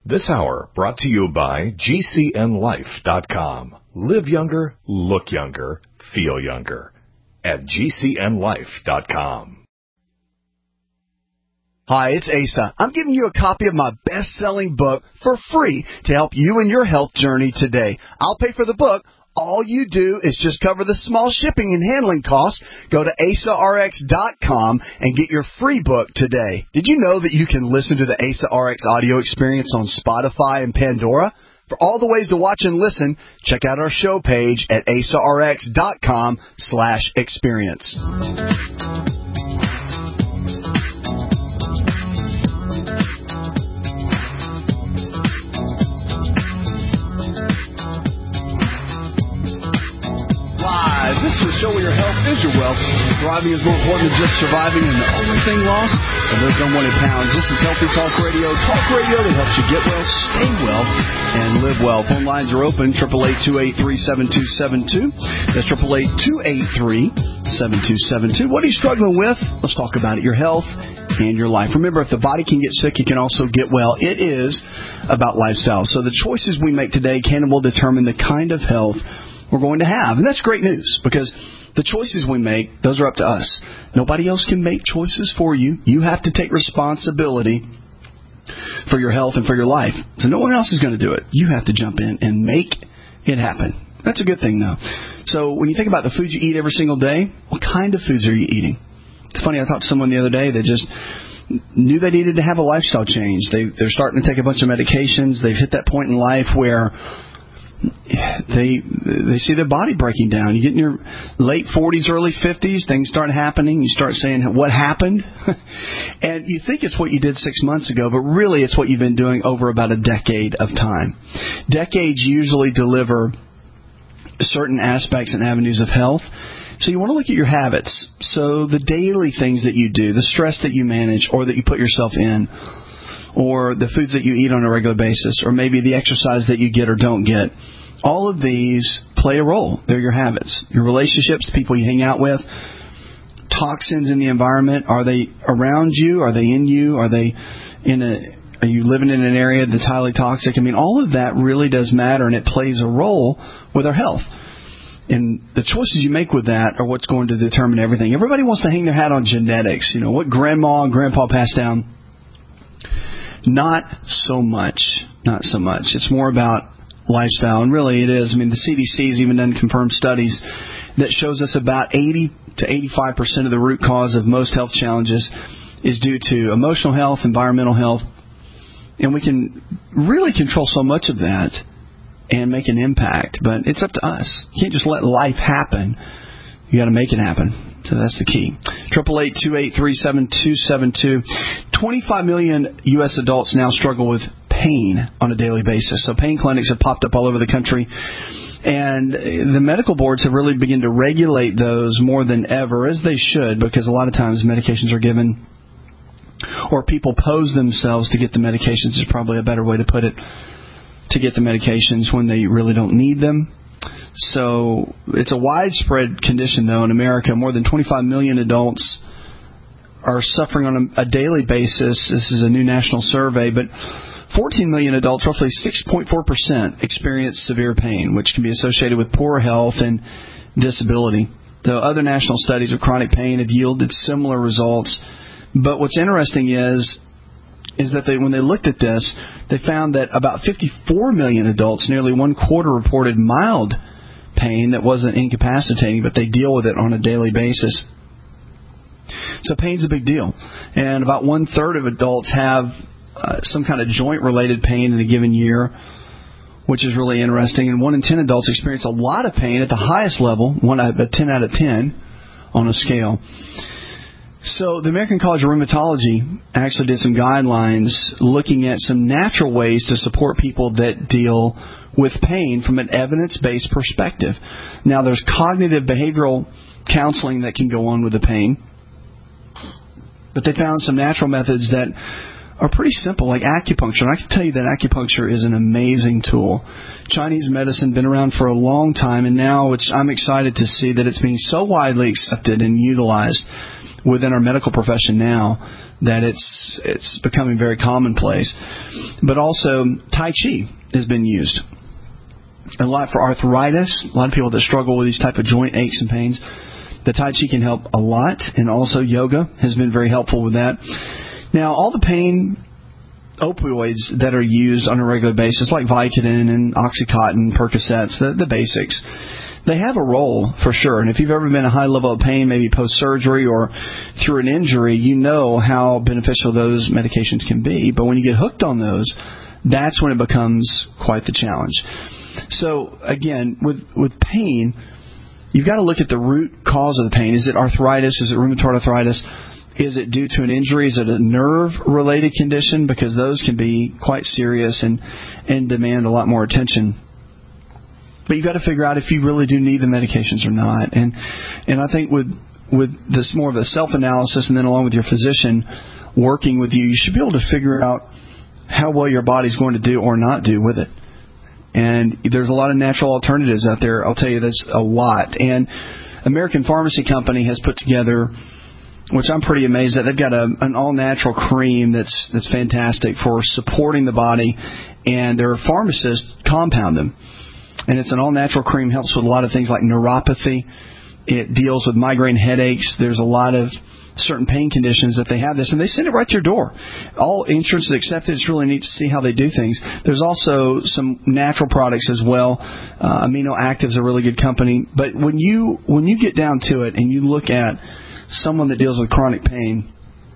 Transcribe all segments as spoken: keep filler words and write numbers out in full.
This hour brought to you by G C N life dot com. Live younger, look younger, feel younger at G C N life dot com. Hi, it's Asa. I'm giving you a copy of my best-selling book for free to help you in your health journey today. I'll pay for the book. All you do is just cover the small shipping and handling costs. Go to asa r x dot com and get your free book today. Did you know that you can listen to the Asa R X audio experience on Spotify and Pandora? For all the ways to watch and listen, check out our show page at asa r x dot com slash experience. This is a show where your health is your wealth. Thriving is more important than just surviving, and the only thing lost are those unwanted pounds. This is Healthy Talk Radio. Talk radio that helps you get well, stay well, and live well. Phone lines are open, eight eight eight, two eight three, seven two seven two. That's eight eight eight, two eight three, seven two seven two. What are you struggling with? Let's talk about it, your health and your life. Remember, if the body can get sick, it can also get well. It is about lifestyle. So the choices we make today can and will determine the kind of health we're going to have. And that's great news, because the choices we make, those are up to us. Nobody else can make choices for you. You have to take responsibility for your health and for your life. So no one else is going to do it. You have to jump in and make it happen. That's a good thing, though. So when you think about the food you eat every single day, what kind of foods are you eating? It's funny, I talked to someone the other day that just knew they needed to have a lifestyle change. They, they're starting to take a bunch of medications. They've hit that point in life where They they see their body breaking down. You get in your late forties, early fifties, things start happening. You start saying, what happened? And you think it's what you did six months ago, but really it's what you've been doing over about a decade of time. Decades usually deliver certain aspects and avenues of health. So you want to look at your habits. So the daily things that you do, the stress that you manage or that you put yourself in, or the foods that you eat on a regular basis, or maybe the exercise that you get or don't get. All of these play a role. They're your habits, your relationships, people you hang out with, toxins in the environment. Are they around you? Are they in you? Are they in a? Are you living in an area that's highly toxic? I mean, all of that really does matter, and it plays a role with our health. And the choices you make with that are what's going to determine everything. Everybody wants to hang their hat on genetics. You know, what grandma and grandpa passed down. Not so much. Not so much. It's more about lifestyle. And really it is. I mean, the C D C has even done confirmed studies that shows us about eighty to eighty-five percent of the root cause of most health challenges is due to emotional health, environmental health. And we can really control so much of that and make an impact. But it's up to us. You can't just let life happen. You got to make it happen. So that's the key. eight eight eight, two eight three, seven two seven two. twenty-five million U S adults now struggle with pain on a daily basis. So pain clinics have popped up all over the country. And the medical boards have really begun to regulate those more than ever, as they should, because a lot of times medications are given, or people pose themselves to get the medications, is probably a better way to put it, to get the medications when they really don't need them. So it's a widespread condition, though, in America. More than twenty-five million adults are suffering on a, a daily basis. This is a new national survey, but fourteen million adults, roughly six point four percent, experience severe pain, which can be associated with poor health and disability. Though other national studies of chronic pain have yielded similar results. But what's interesting is is that they, when they looked at this, they found that about fifty-four million adults, nearly one quarter, reported mild pain that wasn't incapacitating, but they deal with it on a daily basis. So pain's a big deal. And about one-third of adults have uh, some kind of joint-related pain in a given year, which is really interesting. And one in ten adults experience a lot of pain at the highest level, one a ten out of ten on a scale. So the American College of Rheumatology actually did some guidelines looking at some natural ways to support people that deal with pain from an evidence-based perspective. Now, there's cognitive behavioral counseling that can go on with the pain, but they found some natural methods that are pretty simple, like acupuncture. And I can tell you that acupuncture is an amazing tool. Chinese medicine been around for a long time, and now it's, I'm excited to see that it's being so widely accepted and utilized within our medical profession now that it's it's becoming very commonplace. But also, Tai Chi has been used a lot for arthritis. A lot of people that struggle with these type of joint aches and pains, the Tai Chi can help a lot, and also yoga has been very helpful with that. Now, all the pain opioids that are used on a regular basis, like Vicodin and Oxycontin, Percocets, the, the basics, they have a role for sure. And if you've ever been in a high level of pain, maybe post-surgery or through an injury, you know how beneficial those medications can be. But when you get hooked on those, that's when it becomes quite the challenge. So, again, with with pain, you've got to look at the root cause of the pain. Is it arthritis? Is it rheumatoid arthritis? Is it due to an injury? Is it a nerve-related condition? Because those can be quite serious and, and demand a lot more attention. But you've got to figure out if you really do need the medications or not. And and I think with with this more of a self-analysis, and then along with your physician working with you, you should be able to figure out how well your body's going to do or not do with it. And there's a lot of natural alternatives out there. I'll tell you this a lot. And American Pharmacy Company has put together, which I'm pretty amazed at. They've got a, an all-natural cream that's that's fantastic for supporting the body, and their pharmacists compound them. And it's an all-natural cream, helps with a lot of things like neuropathy. It deals with migraine headaches. There's a lot of certain pain conditions that they have this, and they send it right to your door. All insurance is accepted. It's really neat to see how they do things. There's also some natural products as well. Uh, Amino Active's a really good company. But when you when you get down to it and you look at someone that deals with chronic pain,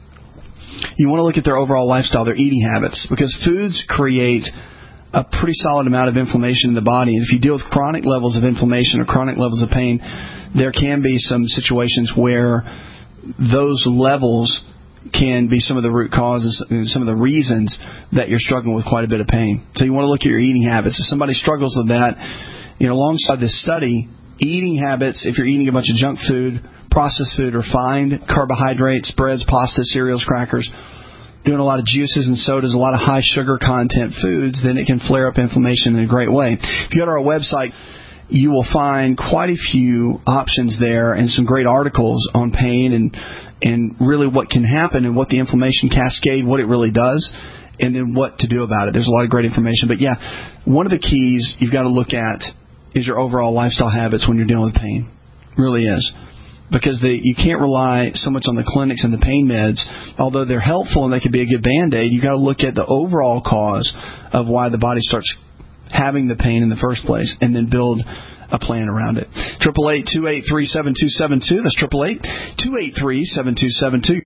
you want to look at their overall lifestyle, their eating habits, because foods create a pretty solid amount of inflammation in the body. And if you deal with chronic levels of inflammation or chronic levels of pain, there can be some situations where those levels can be some of the root causes, some of the reasons that you're struggling with quite a bit of pain. So you want to look at your eating habits. If somebody struggles with that, you know, alongside this study, eating habits, if you're eating a bunch of junk food, processed food, refined carbohydrates, breads, pasta, cereals, crackers, doing a lot of juices and sodas, a lot of high sugar content foods, then it can flare up inflammation in a great way. If you go to our website, you will find quite a few options there and some great articles on pain and and really what can happen and what the inflammation cascade, what it really does, and then what to do about it. There's a lot of great information. But, yeah, one of the keys you've got to look at is your overall lifestyle habits when you're dealing with pain. It really is. Because the, you can't rely so much on the clinics and the pain meds. Although they're helpful and they can be a good Band-Aid, you've got to look at the overall cause of why the body starts having the pain in the first place, and then build a plan around it. Triple eight two eight three seven two seven two. That's triple eight two eight three seven two seven two.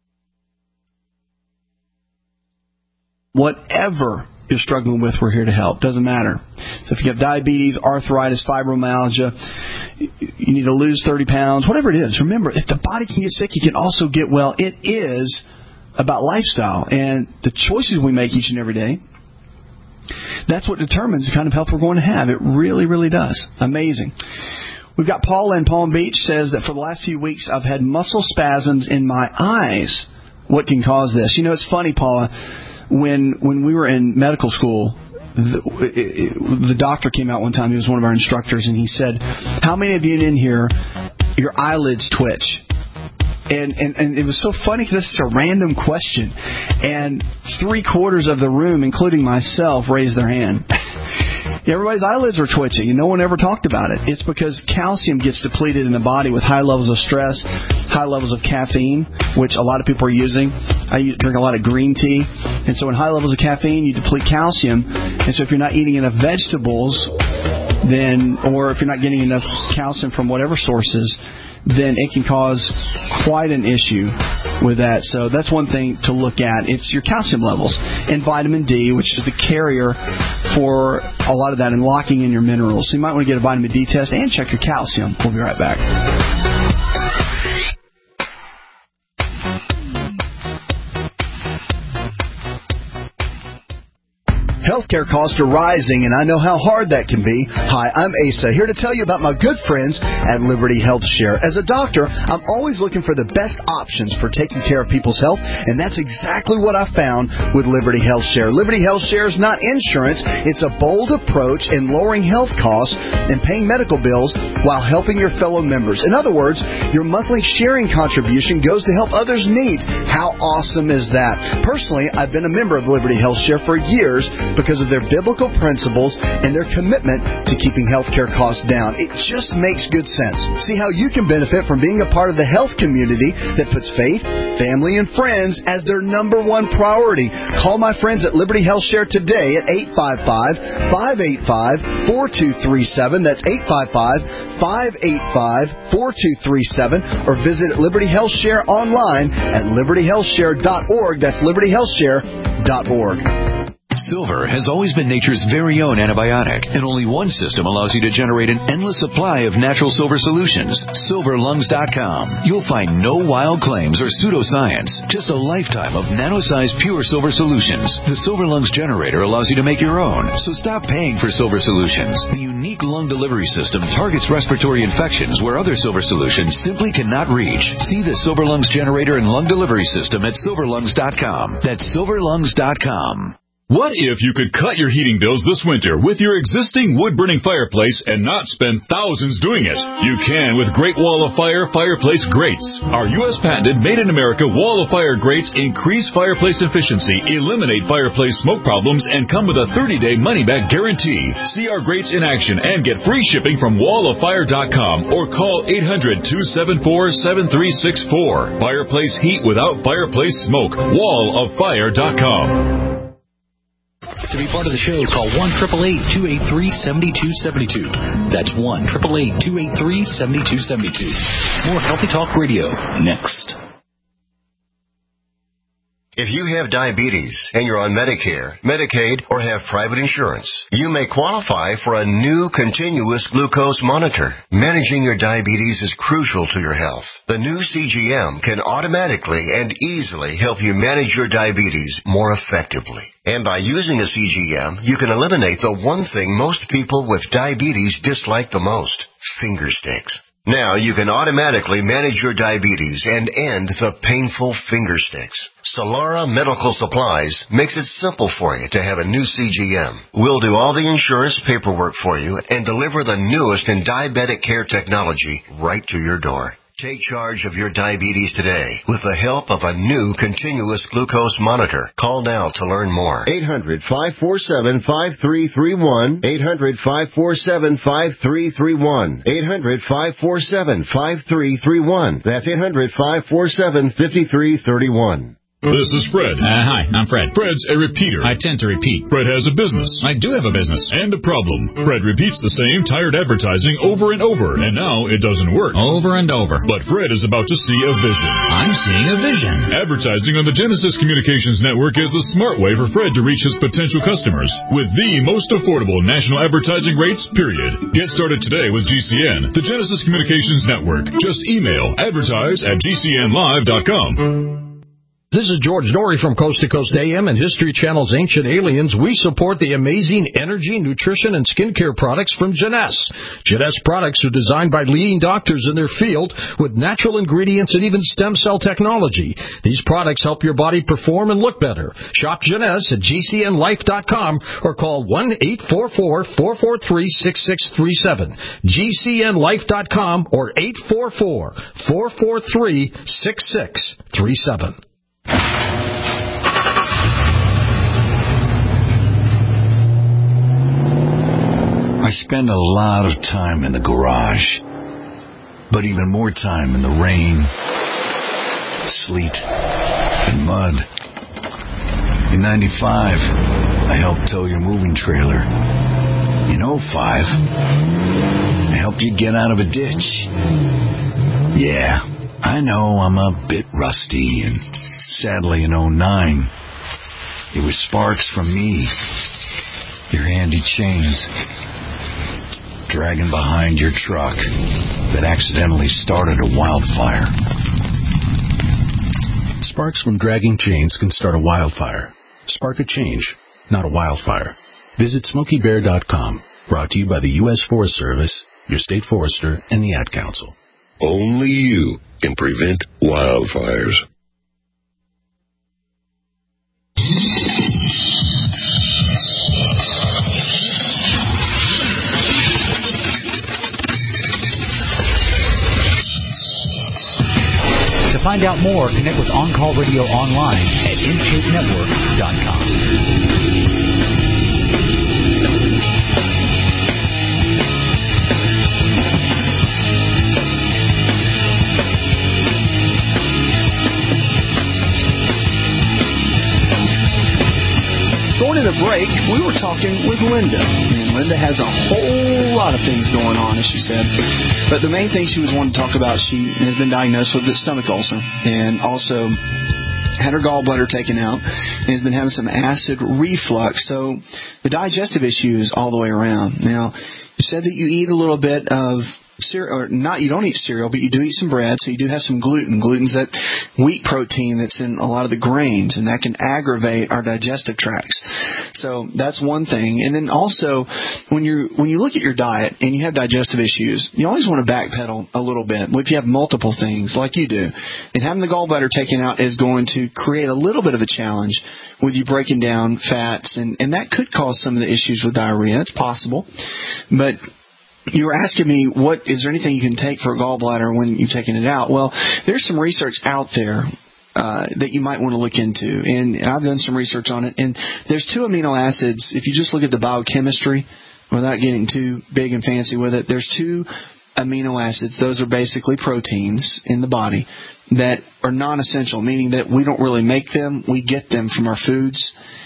Whatever you're struggling with, we're here to help. Doesn't matter. So if you have diabetes, arthritis, fibromyalgia, you need to lose thirty pounds, whatever it is, remember, if the body can get sick, you can also get well. It is about lifestyle and the choices we make each and every day. That's what determines the kind of health we're going to have. It really, really does. Amazing. We've got Paula in Palm Beach says that for the last few weeks I've had muscle spasms in my eyes. What can cause this? You know, it's funny, Paula, when when we were in medical school, the, it, the doctor came out one time. He was one of our instructors, and he said, how many of you in here, your eyelids twitch? And, and and it was so funny because this is a random question. And three quarters of the room, including myself, raised their hand. Everybody's eyelids are twitching, and no one ever talked about it. It's because calcium gets depleted in the body with high levels of stress, high levels of caffeine, which a lot of people are using. I drink a lot of green tea. And so in high levels of caffeine, you deplete calcium. And so if you're not eating enough vegetables, then, or if you're not getting enough calcium from whatever sources, then it can cause quite an issue with that. So that's one thing to look at. It's your calcium levels and vitamin D, which is the carrier for a lot of that and locking in your minerals. So you might want to get a vitamin D test and check your calcium. We'll be right back. Healthcare costs are rising, and I know how hard that can be. Hi, I'm Asa, here to tell you about my good friends at Liberty Health Share. As a doctor, I'm always looking for the best options for taking care of people's health, and that's exactly what I found with Liberty Health Share. Liberty Health Share is not insurance. It's a bold approach in lowering health costs and paying medical bills while helping your fellow members. In other words, your monthly sharing contribution goes to help others' needs. How awesome is that? Personally, I've been a member of Liberty Health Share for years because of their biblical principles and their commitment to keeping healthcare costs down. It just makes good sense. See how you can benefit from being a part of the health community that puts faith, family, and friends as their number one priority. Call my friends at Liberty Health Share today at eight five five, five eight five, four two three seven. That's eight five five, five eight five, four two three seven. Or visit Liberty Health Share online at liberty health share dot org. That's liberty health share dot org. Silver has always been nature's very own antibiotic, and only one system allows you to generate an endless supply of natural silver solutions. silver lungs dot com. You'll find no wild claims or pseudoscience, just a lifetime of nano-sized pure silver solutions. The Silver Lungs generator allows you to make your own, so stop paying for silver solutions. The unique lung delivery system targets respiratory infections where other silver solutions simply cannot reach. See the Silver Lungs generator and lung delivery system at silver lungs dot com. That's silver lungs dot com. What if you could cut your heating bills this winter with your existing wood-burning fireplace and not spend thousands doing it? You can with Great Wall of Fire fireplace grates. Our U S patented made-in-America Wall of Fire grates increase fireplace efficiency, eliminate fireplace smoke problems, and come with a thirty-day money-back guarantee. See our grates in action and get free shipping from wall of fire dot com or call eight hundred, two seven four, seven three six four. Fireplace heat without fireplace smoke. wall of fire dot com. To be part of the show, call one eight eight eight, two eight three, seven two seven two. That's one eight eight eight, two eight three, seven two seven two. More Healthy Talk Radio next. If you have diabetes and you're on Medicare, Medicaid, or have private insurance, you may qualify for a new continuous glucose monitor. Managing your diabetes is crucial to your health. The new C G M can automatically and easily help you manage your diabetes more effectively. And by using a C G M, you can eliminate the one thing most people with diabetes dislike the most: finger sticks. Now you can automatically manage your diabetes and end the painful finger sticks. Solara Medical Supplies makes it simple for you to have a new C G M. We'll do all the insurance paperwork for you and deliver the newest in diabetic care technology right to your door. Take charge of your diabetes today with the help of a new continuous glucose monitor. Call now to learn more. eight hundred, five four seven, five three three one. eight hundred, five four seven, five three three one. eight hundred, five four seven, five three three one. That's eight hundred, five four seven, five three three one. This is Fred. Uh, hi, I'm Fred. Fred's a repeater. I tend to repeat. Fred has a business. I do have a business. And a problem. Fred repeats the same tired advertising over and over, and now it doesn't work. Over and over. But Fred is about to see a vision. I'm seeing a vision. Advertising on the Genesis Communications Network is the smart way for Fred to reach his potential customers with the most affordable national advertising rates, period. Get started today with G C N, the Genesis Communications Network. Just email advertise at g c n live dot com. This is George Norrie from Coast to Coast A M and History Channel's Ancient Aliens. We support the amazing energy, nutrition, and skincare products from Jeunesse. Jeunesse products are designed by leading doctors in their field with natural ingredients and even stem cell technology. These products help your body perform and look better. Shop Jeunesse at g c n life dot com or call one eight four four, four four three, six six three seven. g c n life dot com or eight four four, four four three, six six three seven. I spend a lot of time in the garage, but even more time in the rain, sleet, and mud. In ninety-five, I helped tow your moving trailer. In oh five, I helped you get out of a ditch. Yeah, I know I'm a bit rusty, and sadly in oh nine, it was sparks from me, your handy chains, dragging behind your truck that accidentally started a wildfire. Sparks from dragging chains can start a wildfire. Spark a change. not a wildfire. Visit smokey bear dot com. Brought to you by the U S Forest Service, your state forester, and the Ad Council. Only you can prevent wildfires. To find out more, connect with On Call Radio online at in shape network dot com. Going to the break, we were talking with Linda, and Linda has a whole lot of things going on, as she said. But the main thing she was wanting to talk about, she has been diagnosed with a stomach ulcer, and also had her gallbladder taken out, and has been having some acid reflux. So the digestive issue is all the way around. Now, you said that you eat a little bit of cereal, or not, you don't eat cereal, but you do eat some bread, so you do have some gluten. Gluten's that wheat protein that's in a lot of the grains, and that can aggravate our digestive tracts. So that's one thing. And then also, when you when you look at your diet and you have digestive issues, you always want to backpedal a little bit. If you have multiple things like you do, and having the gallbladder taken out is going to create a little bit of a challenge with you breaking down fats, and, and that could cause some of the issues with diarrhea. It's possible. But you were asking me, what is there anything you can take for a gallbladder when you've taken it out? Well, there's some research out there uh, that you might want to look into, and I've done some research on it. And there's two amino acids. If you just look at the biochemistry, without getting too big and fancy with it, there's two amino acids. Those are basically proteins in the body that are non-essential, meaning that we don't really make them. We get them from our foods,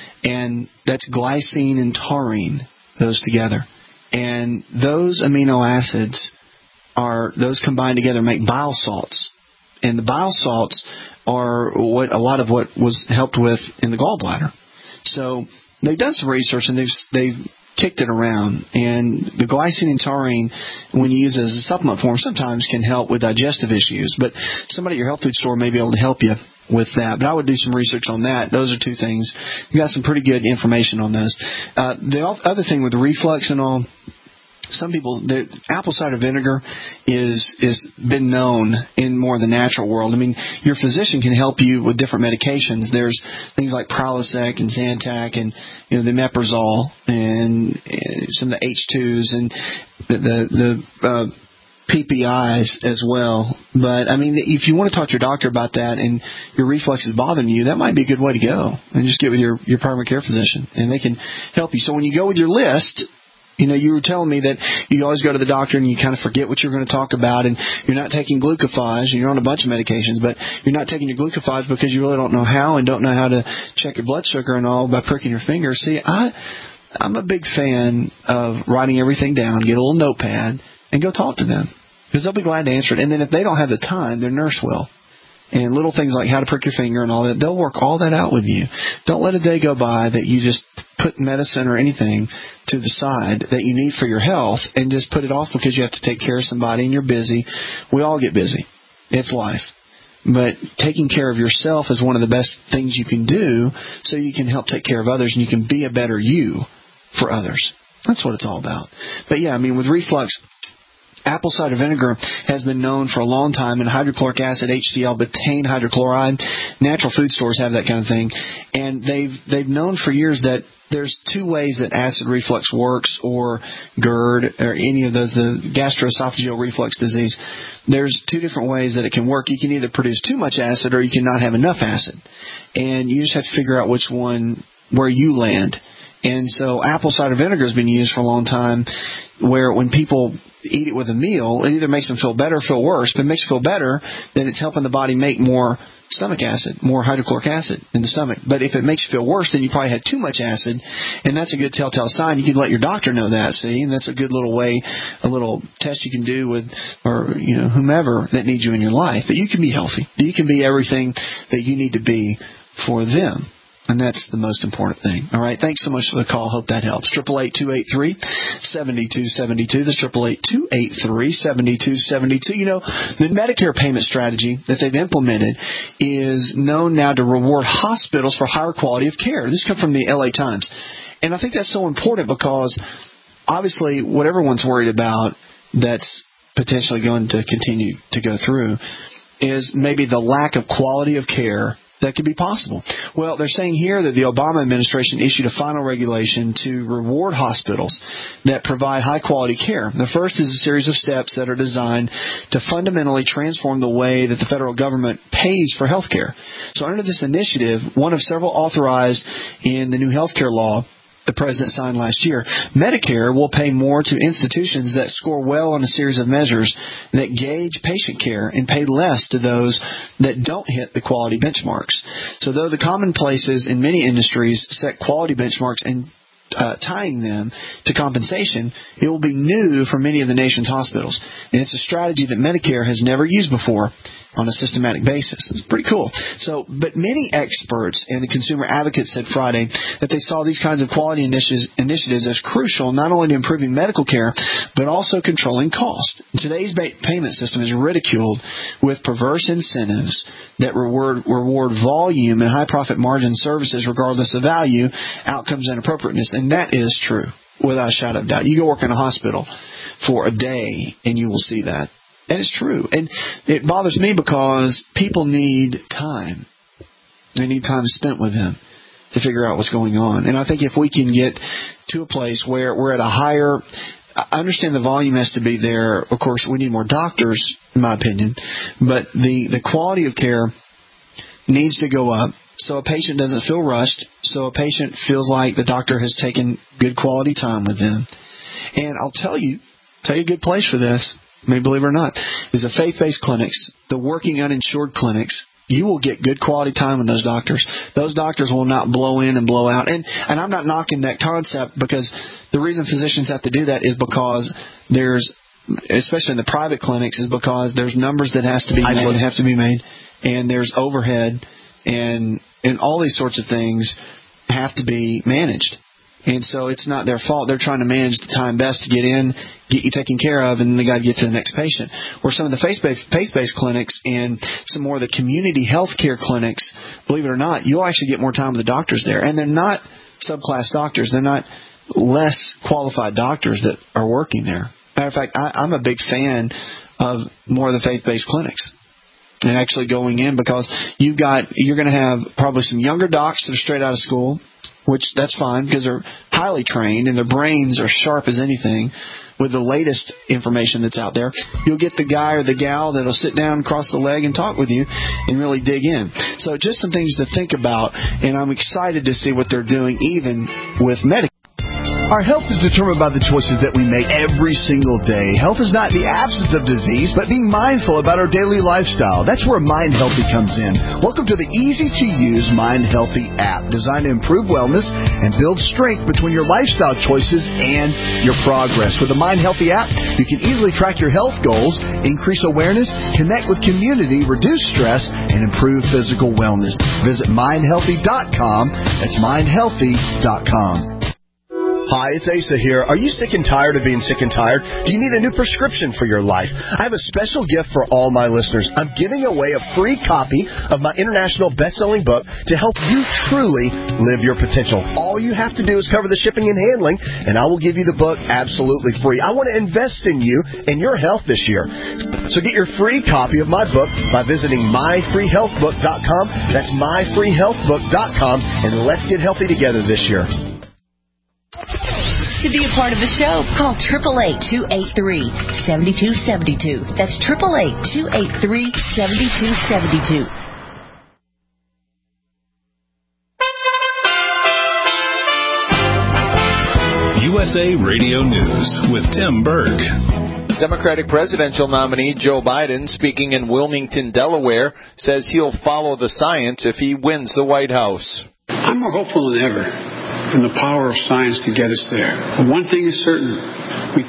and that's glycine and taurine, those together. And those amino acids are, those combined together make bile salts. And the bile salts are what a lot of what was helped with in the gallbladder. So they've done some research and they've they've kicked it around. And the glycine and taurine, when you use it as a supplement form, sometimes can help with digestive issues. But somebody at your health food store may be able to help you with that. But I would do some research on that. Those are two things. You got some pretty good information on those. Uh, the other thing with the reflux and all, some people, the apple cider vinegar is is been known in more of the natural world. I mean, your physician can help you with different medications. There's things like Prilosec and Zantac and, you know, the Meprazole and, and some of the H twos and the the, the uh, P P Is as well. But, I mean, if you want to talk to your doctor about that and your reflux is bothering you, that might be a good way to go. And just get with your, your primary care physician, and they can help you. So when you go with your list, you know, you were telling me that you always go to the doctor and you kind of forget what you're going to talk about, and you're not taking glucophage, and you're on a bunch of medications, but you're not taking your glucophage because you really don't know how and don't know how to check your blood sugar and all by pricking your finger. See, I, I'm a big fan of writing everything down, get a little notepad, and go talk to them, because they'll be glad to answer it. And then if they don't have the time, their nurse will. And little things like how to prick your finger and all that, they'll work all that out with you. Don't let a day go by that you just put medicine or anything to the side that you need for your health and just put it off because you have to take care of somebody and you're busy. We all get busy. It's life. But taking care of yourself is one of the best things you can do so you can help take care of others and you can be a better you for others. That's what it's all about. But yeah, I mean, with reflux, apple cider vinegar has been known for a long time, and hydrochloric acid, H C l, betaine hydrochloride. Natural food stores have that kind of thing. And they've they've known for years that there's two ways that acid reflux works, or GERD, or any of those, the gastroesophageal reflux disease. There's two different ways that it can work. You can either produce too much acid or you can not have enough acid. And you just have to figure out which one, where you land. And so apple cider vinegar has been used for a long time, where when people eat it with a meal, it either makes them feel better or feel worse. If it makes you feel better, then it's helping the body make more stomach acid, more hydrochloric acid in the stomach. But if it makes you feel worse, then you probably had too much acid, and that's a good telltale sign. You can let your doctor know that, see, and that's a good little way, a little test you can do with, or, you know, whomever that needs you in your life, that you can be healthy, that you can be everything that you need to be for them. And that's the most important thing. All right. Thanks so much for the call. Hope that helps. eight eight eight, two eight three, seven two seven two. That's eight eight eight, two eight three, seven two seven two. You know, the Medicare payment strategy that they've implemented is known now to reward hospitals for higher quality of care. This comes from the L A Times. And I think that's so important because obviously what everyone's worried about that's potentially going to continue to go through is maybe the lack of quality of care that could be possible. Well, they're saying here that the Obama administration issued a final regulation to reward hospitals that provide high-quality care. The first is a series of steps that are designed to fundamentally transform the way that the federal government pays for health care. So under this initiative, one of several authorized in the new health care law the president signed last year, Medicare will pay more to institutions that score well on a series of measures that gauge patient care and pay less to those that don't hit the quality benchmarks. So though the commonplaces in many industries set quality benchmarks and Uh, tying them to compensation, it will be new for many of the nation's hospitals. And it's a strategy that Medicare has never used before on a systematic basis. It's pretty cool. So, but many experts and the consumer advocates said Friday that they saw these kinds of quality initiatives, initiatives as crucial not only to improving medical care, but also controlling cost. Today's payment system is ridiculed with perverse incentives that reward, reward volume and high profit margin services regardless of value, outcomes, and appropriateness. And that is true, without a shadow of doubt. You go work in a hospital for a day, and you will see that. And it's true. And it bothers me because people need time. They need time spent with them to figure out what's going on. And I think if we can get to a place where we're at a higher... I understand the volume has to be there. Of course, we need more doctors, in my opinion. But the, the quality of care needs to go up, so a patient doesn't feel rushed, so a patient feels like the doctor has taken good quality time with them. And I'll tell you, tell you a good place for this, maybe believe it or not, is the faith-based clinics, the working uninsured clinics. You will get good quality time with those doctors. Those doctors will not blow in and blow out. And and I'm not knocking that concept, because the reason physicians have to do that is because there's, especially in the private clinics, is because there's numbers that has to be made, have to be made, and there's overhead, and and all these sorts of things have to be managed. And so it's not their fault. They're trying to manage the time best to get in, get you taken care of, and then they got to get to the next patient. Where some of the faith-based, faith-based clinics and some more of the community health care clinics, believe it or not, you'll actually get more time with the doctors there. And they're not subclass doctors. They're not less qualified doctors that are working there. Matter of fact, I, I'm a big fan of more of the faith-based clinics. And actually going in, because you've got, you're going to have probably some younger docs that are straight out of school, which that's fine because they're highly trained and their brains are sharp as anything with the latest information that's out there. You'll get the guy or the gal that'll sit down, cross the leg, and talk with you and really dig in. So just some things to think about, and I'm excited to see what they're doing even with Medicare. Our health is determined by the choices that we make every single day. Health is not the absence of disease, but being mindful about our daily lifestyle. That's where Mind Healthy comes in. Welcome to the easy-to-use Mind Healthy app, designed to improve wellness and build strength between your lifestyle choices and your progress. With the Mind Healthy app, you can easily track your health goals, increase awareness, connect with community, reduce stress, and improve physical wellness. Visit mind healthy dot com. That's mind healthy dot com. Hi, it's Asa here. Are you sick and tired of being sick and tired? Do you need a new prescription for your life? I have a special gift for all my listeners. I'm giving away a free copy of my international best-selling book to help you truly live your potential. All you have to do is cover the shipping and handling, and I will give you the book absolutely free. I want to invest in you and your health this year. So get your free copy of my book by visiting my free health book dot com. That's my free health book dot com, and let's get healthy together this year. To be a part of the show, call eight eight eight, two eight three, seven two seven two. That's eight eight eight, two eight three, seven two seven two. U S A Radio News with Tim Berg. Democratic presidential nominee Joe Biden, speaking in Wilmington, Delaware, says he'll follow the science if he wins the White House. I'm more hopeful than ever in the power of science to get us there. But one thing is certain, we can't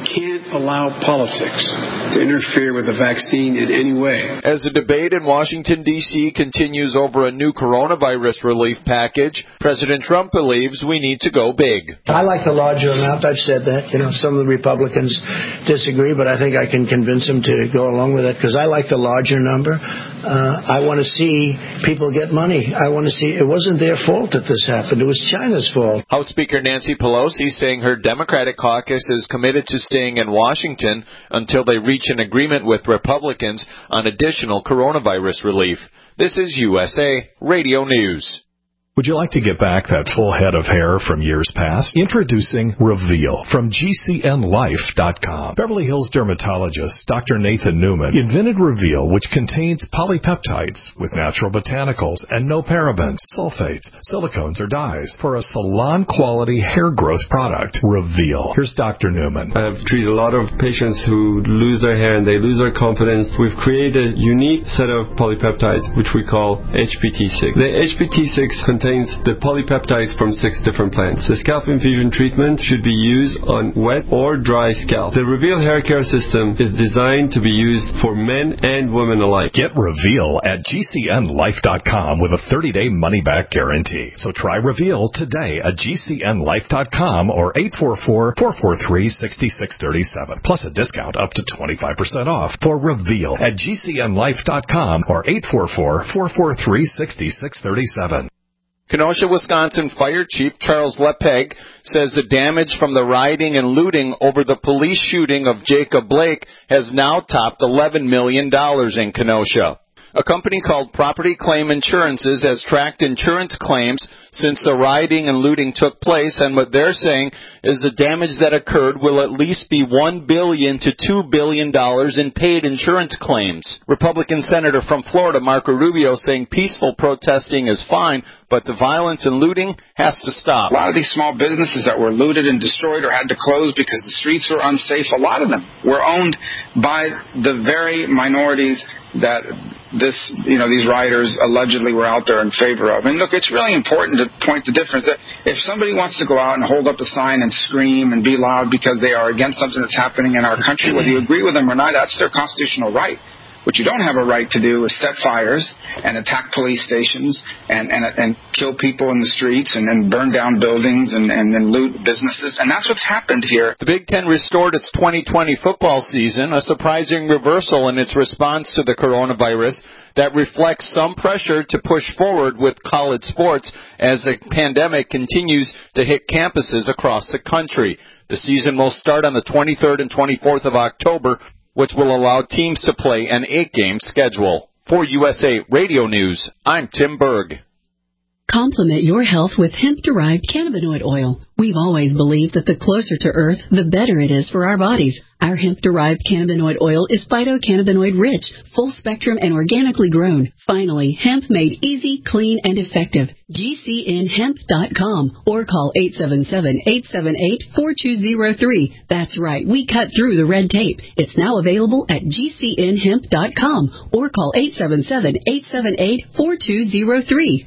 allow politics to interfere with the vaccine in any way. As the debate in Washington, D C continues over a new coronavirus relief package, President Trump believes we need to go big. I like the larger amount. I've said that. You know, some of the Republicans disagree, but I think I can convince them to go along with it because I like the larger number. Uh, I want to see people get money. I want to see it wasn't their fault that this happened. It was China's fault. House Speaker Nancy Pelosi saying her Democratic caucus is committed to staying in Washington until they reach an agreement with Republicans on additional coronavirus relief. This is U S A Radio News. Would you like to get back that full head of hair from years past? Introducing Reveal from G C N life dot com. Beverly Hills dermatologist Doctor Nathan Newman invented Reveal, which contains polypeptides with natural botanicals and no parabens, sulfates, silicones, or dyes for a salon-quality hair growth product. Reveal. Here's Doctor Newman. I've treated a lot of patients who lose their hair and they lose their confidence. We've created a unique set of polypeptides, which we call H P T six. The H P T six contains the polypeptides from six different plants. The scalp infusion treatment should be used on wet or dry scalp. The Reveal hair care system is designed to be used for men and women alike. Get Reveal at G C N life dot com with a thirty-day money-back guarantee. So try Reveal today at G C N life dot com or eight four four, four four three, six six three seven. Plus a discount up to twenty-five percent off for Reveal at G C N life dot com or eight four four, four four three, six six three seven. Kenosha, Wisconsin Fire Chief Charles Lepeg says the damage from the rioting and looting over the police shooting of Jacob Blake has now topped eleven million dollars in Kenosha. A company called Property Claim Insurances has tracked insurance claims since the rioting and looting took place, and what they're saying is the damage that occurred will at least be one billion dollars to two billion dollars in paid insurance claims. Republican Senator from Florida, Marco Rubio, saying peaceful protesting is fine, but the violence and looting has to stop. A lot of these small businesses that were looted and destroyed or had to close because the streets were unsafe, a lot of them were owned by the very minorities that this, you know, these rioters allegedly were out there in favor of. And look, it's really important to point the difference. That if somebody wants to go out and hold up a sign and scream and be loud because they are against something that's happening in our country, whether you agree with them or not, that's their constitutional right. What you don't have a right to do is set fires and attack police stations and, and, and kill people in the streets and then burn down buildings and, and then loot businesses. And that's what's happened here. The Big Ten restored its twenty twenty football season, a surprising reversal in its response to the coronavirus that reflects some pressure to push forward with college sports as the pandemic continues to hit campuses across the country. The season will start on the twenty-third and twenty-fourth of October, which will allow teams to play an eight-game schedule. For U S A Radio News, I'm Tim Berg. Complement your health with hemp-derived cannabinoid oil. We've always believed that the closer to Earth, the better it is for our bodies. Our hemp-derived cannabinoid oil is phytocannabinoid-rich, full-spectrum, and organically grown. Finally, hemp made easy, clean, and effective. G C N hemp dot com or call eight seven seven, eight seven eight, four two zero three. That's right, we cut through the red tape. It's now available at G C N hemp dot com or call eight seven seven, eight seven eight, four two zero three.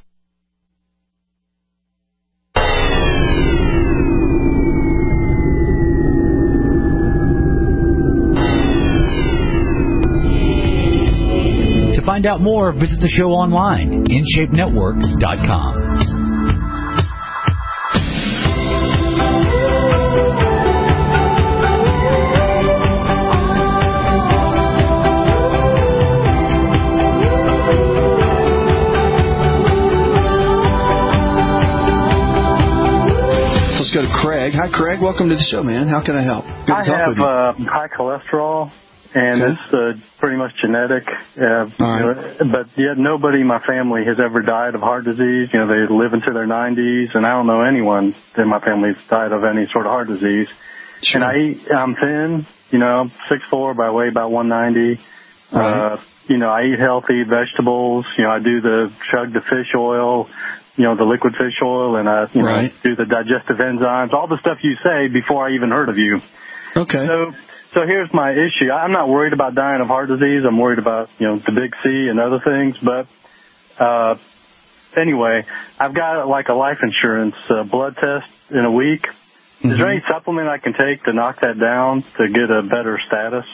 To find out more, visit the show online, in shape network dot com. Let's go to Craig. Hi, Craig. Welcome to the show, man. How can I help? Good to I talk have with you. Uh, high cholesterol, and Okay. it's uh, pretty much genetic. Uh, right. But yet nobody in my family has ever died of heart disease. You know, they live into their nineties, and I don't know anyone in my family that's died of any sort of heart disease. Sure. And I eat, I'm thin, you know, six foot four, but I weigh about one ninety. Right. Uh, you know, I eat healthy vegetables. You know, I do the chug the fish oil, you know, the liquid fish oil, and I, you Right. know, do the digestive enzymes, all the stuff you say before I even heard of you. Okay. So, so here's my issue. I'm not worried about dying of heart disease. I'm worried about, you know, the big C and other things. But, uh, anyway, I've got like a life insurance uh, blood test in a week. Mm-hmm. Is there any supplement I can take to knock that down to get a better status?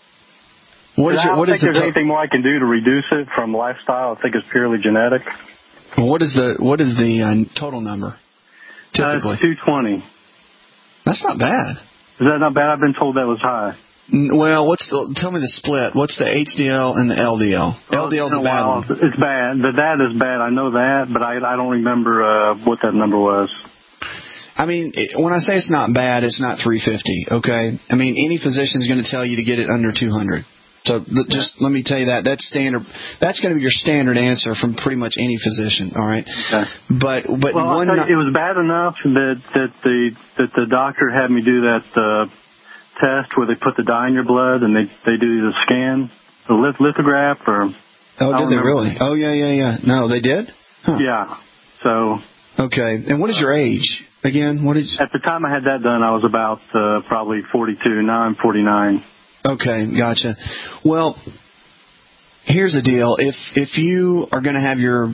What is I your, don't what think is the there's to- anything more I can do to reduce it from lifestyle. I think it's purely genetic. What is the what is the uh, total number? Typically, uh, it's two twenty. That's not bad. Is that not bad? I've been told that was high. Well, what's the, tell me the split. What's the H D L and the L D L? Well, L D L is a bad while. one. It's bad. The that is bad. I know that, but I I don't remember uh, what that number was. I mean, it, when I say it's not bad, it's not three fifty. Okay. I mean, any physician is going to tell you to get it under two hundred. So th- just let me tell you that that's standard. That's going to be your standard answer from pretty much any physician. All right. Okay. But but well, one I'll tell you, it was bad enough that that the that the doctor had me do that uh, test where they put the dye in your blood and they they do the scan, the lith- lithograph, or oh, did they really? Oh, yeah, yeah, yeah. No, they did. Huh. Yeah. So. Okay. And what is your age again? What is? At the time I had that done, I was about uh, probably forty-two. Now I'm forty-nine. Okay, gotcha. Well, here's the deal. If if you are going to have your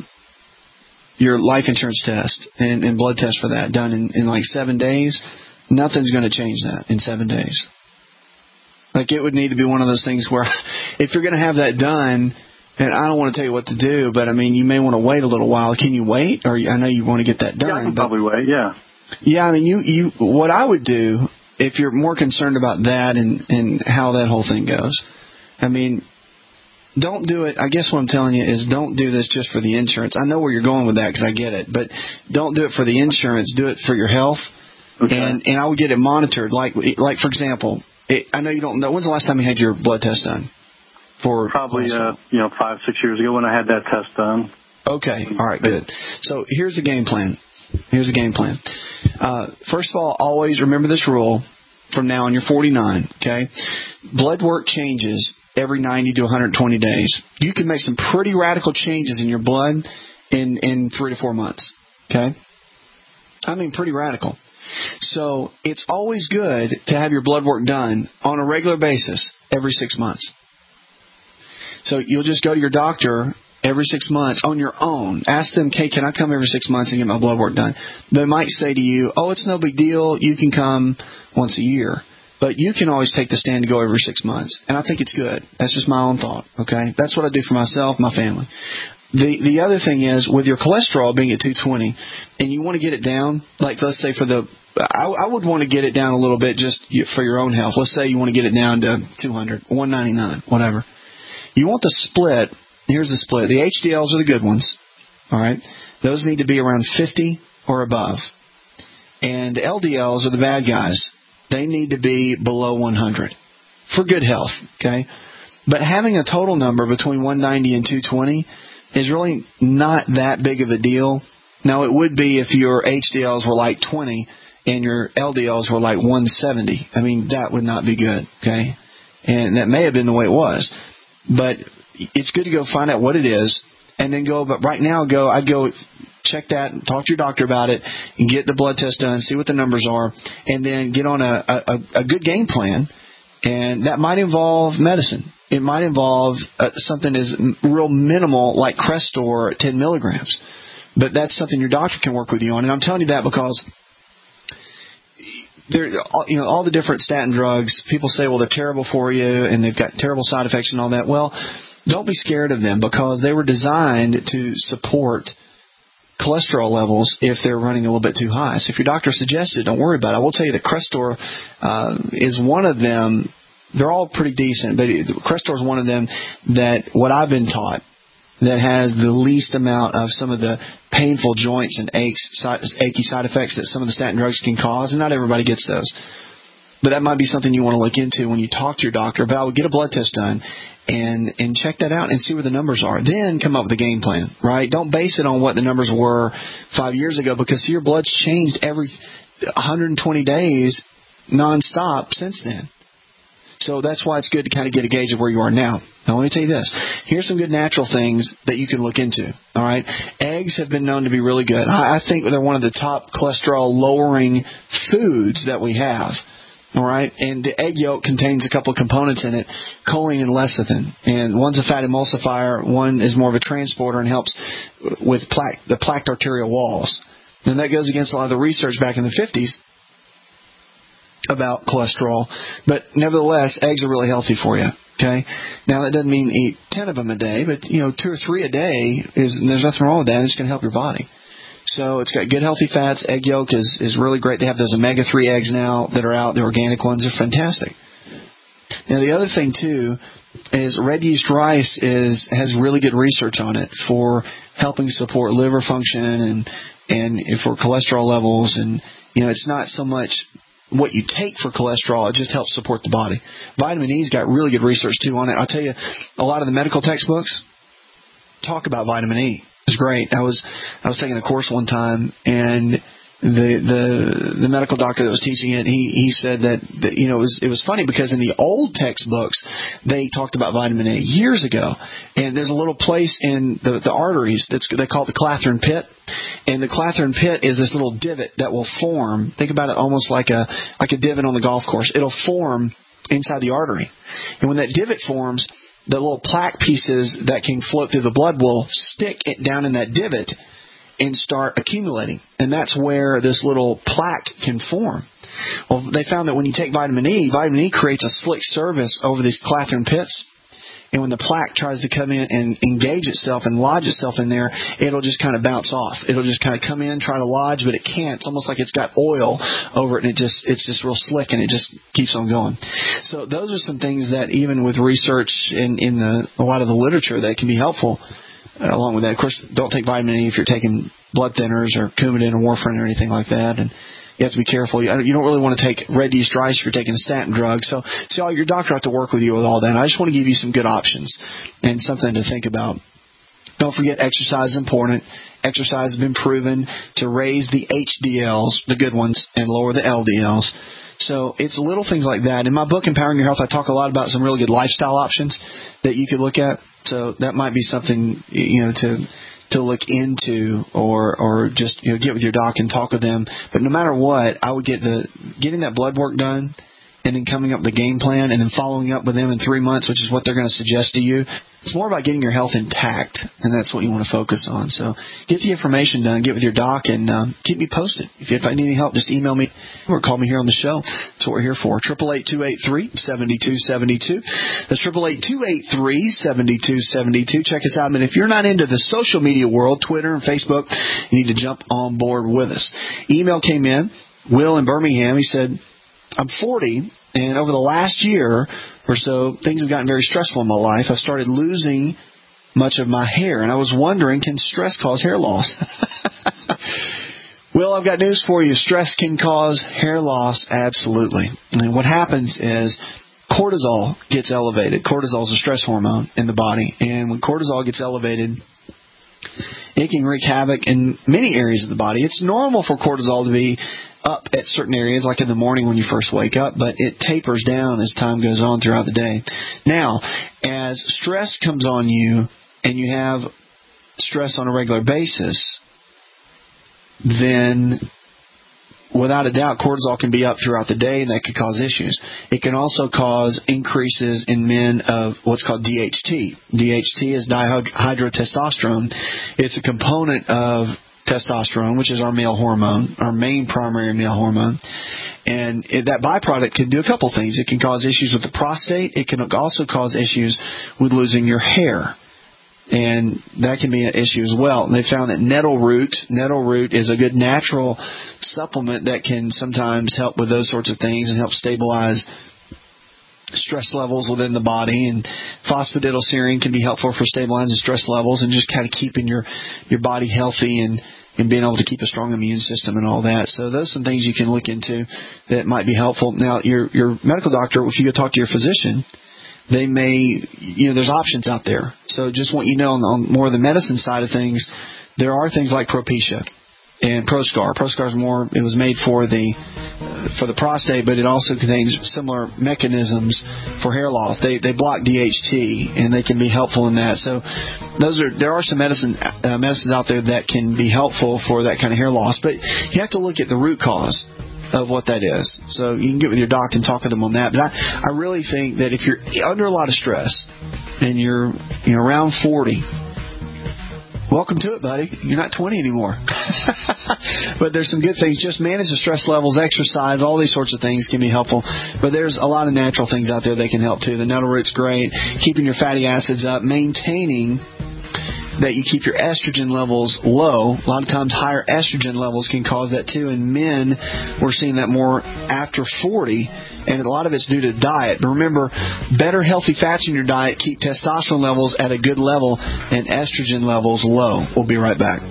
your life insurance test and, and blood test for that done in, in like seven days, nothing's going to change that in seven days. Like, it would need to be one of those things where if you're going to have that done, and I don't want to tell you what to do, but, I mean, you may want to wait a little while. Can you wait? Or I know you want to get that done. Yeah, I can but, probably wait, yeah. Yeah, I mean, you, you what I would do, if you're more concerned about that and, and how that whole thing goes, I mean, don't do it. I guess what I'm telling you is don't do this just for the insurance. I know where you're going with that because I get it, but don't do it for the insurance. Do it for your health, okay. and and I would get it monitored. Like like for example, it, I know you don't know. When's the last time you had your blood test done? For probably uh, you know five six years ago when I had that test done. Okay, all right, good. So here's the game plan. Here's the game plan. Uh, first of all, always remember this rule from now on. You're forty-nine, okay? Blood work changes every ninety to one hundred twenty days. You can make some pretty radical changes in your blood in, in three to four months, okay? I mean, pretty radical. So it's always good to have your blood work done on a regular basis every six months. So you'll just go to your doctor every six months on your own. Ask them, okay, can I come every six months and get my blood work done? They might say to you, oh, it's no big deal. You can come once a year. But you can always take the stand to go every six months. And I think it's good. That's just my own thought, okay? That's what I do for myself, my family. The the other thing is, with your cholesterol being at two twenty, and you want to get it down, like let's say for the, I, I would want to get it down a little bit just for your own health. Let's say you want to get it down to two hundred, one ninety-nine, whatever. You want the split. Here's the split. The H D Ls are the good ones, all right? Those need to be around fifty or above. And the L D Ls are the bad guys. They need to be below one hundred for good health, okay? But having a total number between one ninety and two twenty is really not that big of a deal. Now, it would be if your H D Ls were like twenty and your L D Ls were like one seventy. I mean, that would not be good, okay? And that may have been the way it was. But it's good to go find out what it is and then go, but right now go, I'd go check that, talk to your doctor about it, and get the blood test done, see what the numbers are, and then get on a, a, a good game plan. And that might involve medicine. It might involve uh, something as real minimal like Crestor, ten milligrams. But that's something your doctor can work with you on. And I'm telling you that because there, you know, all the different statin drugs, people say, well, they're terrible for you and they've got terrible side effects and all that. Well, don't be scared of them because they were designed to support cholesterol levels if they're running a little bit too high. So if your doctor suggests it, don't worry about it. I will tell you that Crestor uh, is one of them. They're all pretty decent, but Crestor is one of them that what I've been taught that has the least amount of some of the painful joints and aches, achy side effects that some of the statin drugs can cause, and not everybody gets those. But that might be something you want to look into when you talk to your doctor. But I would get a blood test done and and check that out and see where the numbers are. Then come up with a game plan, right? Don't base it on what the numbers were five years ago because see, your blood's changed every one hundred twenty days nonstop since then. So that's why it's good to kind of get a gauge of where you are now. Now, let me tell you this. Here's some good natural things that you can look into, all right? Eggs have been known to be really good. I, I think they're one of the top cholesterol-lowering foods that we have, all right? And the egg yolk contains a couple of components in it, choline and lecithin. And one's a fat emulsifier. One is more of a transporter and helps with plaque, the plaqued arterial walls. And that goes against a lot of the research back in the fifties about cholesterol, but nevertheless, eggs are really healthy for you. Okay. Now that doesn't mean eat ten of them a day, but you know, two or three a day is, and there's nothing wrong with that. It's going to help your body. So it's got good healthy fats. Egg yolk is, is really great. They have those omega three eggs now that are out. The organic ones are fantastic. Now the other thing too is red yeast rice is has really good research on it for helping support liver function and and for cholesterol levels. And you know, it's not so much what you take for cholesterol, it just helps support the body. Vitamin E's got really good research too on it. I'll tell you, a lot of the medical textbooks talk about vitamin E. It's great. I was I was taking a course one time, and the the the medical doctor that was teaching it, he he said that, that you know it was it was funny because in the old textbooks they talked about vitamin A years ago, and there's a little place in the the arteries that's they call it the Clathrin pit, and the Clathrin pit is this little divot that will form. Think about it almost like a like a divot on the golf course. It'll form inside the artery, and when that divot forms, the little plaque pieces that can float through the blood will stick it down in that divot and start accumulating. And that's where this little plaque can form. Well, they found that when you take vitamin E, vitamin E creates a slick surface over these Clathrin pits. And when the plaque tries to come in and engage itself and lodge itself in there, it'll just kind of bounce off. It'll just kind of come in, try to lodge, but it can't. It's almost like it's got oil over it, and it just it's just real slick, and it just keeps on going. So those are some things that even with research in, in the a lot of the literature that can be helpful. Uh, along with that, of course, don't take vitamin E if you're taking blood thinners or Coumadin or warfarin or anything like that. And you have to be careful. You don't really want to take red yeast rice if you're taking a statin drug. So, so your doctor has to work with you with all that. And I just want to give you some good options and something to think about. Don't forget, exercise is important. Exercise has been proven to raise the H D Ls, the good ones, and lower the L D Ls. So it's little things like that. In my book, Empowering Your Health, I talk a lot about some really good lifestyle options that you could look at. So that might be something, you know, to to look into, or or just, you know, get with your doc and talk with them. But no matter what, I would get the getting that blood work done, and then coming up with a game plan, and then following up with them in three months, which is what they're going to suggest to you. It's more about getting your health intact, and that's what you want to focus on. So get the information done, get with your doc, and um, keep me posted. If you if I need any help, just email me or call me here on the show. That's what we're here for. eight eight eight, two eight three, seven two seven two. That's eight eight eight, two eight three, seven two seven two. Check us out. And if you're not into the social media world, Twitter and Facebook, you need to jump on board with us. Email came in. Will in Birmingham, he said, I'm forty, and over the last year or so, things have gotten very stressful in my life. I started losing much of my hair, and I was wondering, can stress cause hair loss? Well, I've got news for you. Stress can cause hair loss, absolutely. And what happens is cortisol gets elevated. Cortisol is a stress hormone in the body, and when cortisol gets elevated, it can wreak havoc in many areas of the body. It's normal for cortisol to be up at certain areas, like in the morning when you first wake up, but it tapers down as time goes on throughout the day. Now, as stress comes on you and you have stress on a regular basis, then without a doubt, cortisol can be up throughout the day, and that could cause issues. It can also cause increases in men of what's called D H T. D H T is dihydrotestosterone. It's a component of testosterone, which is our male hormone, our main primary male hormone. And it, that byproduct can do a couple things. It can cause issues with the prostate. It can also cause issues with losing your hair. And that can be an issue as well. And they found that nettle root, nettle root is a good natural supplement that can sometimes help with those sorts of things and help stabilize stress levels within the body. And phosphatidylserine can be helpful for stabilizing stress levels and just kind of keeping your, your body healthy and, and being able to keep a strong immune system and all that. So those are some things you can look into that might be helpful. Now, your, your medical doctor, if you go talk to your physician, they may, you know, there's options out there. So just want you to know on, on more of the medicine side of things, there are things like Propecia and Proscar. Proscar is more, it was made for the uh, for the prostate, but it also contains similar mechanisms for hair loss. They they block D H T, and they can be helpful in that. So those are there are some medicine uh, medicines out there that can be helpful for that kind of hair loss, but you have to look at the root cause of what that is. So you can get with your doc and talk with them on that. But I, I really think that if you're under a lot of stress and you're you know around forty, welcome to it, buddy. You're not twenty anymore. But there's some good things. Just manage the stress levels, exercise, all these sorts of things can be helpful. But there's a lot of natural things out there that can help, too. The nettle root's great. Keeping your fatty acids up, maintaining that you keep your estrogen levels low. A lot of times higher estrogen levels can cause that, too. In men, we're seeing that more after forty. And a lot of it's due to diet. But remember, better healthy fats in your diet keep testosterone levels at a good level and estrogen levels low. We'll be right back.